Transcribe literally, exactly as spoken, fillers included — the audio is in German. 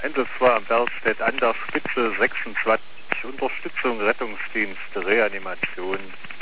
Einsatz war am Bergstedt an der Spitze sechsundzwanzig, Unterstützung, Rettungsdienst, Reanimation.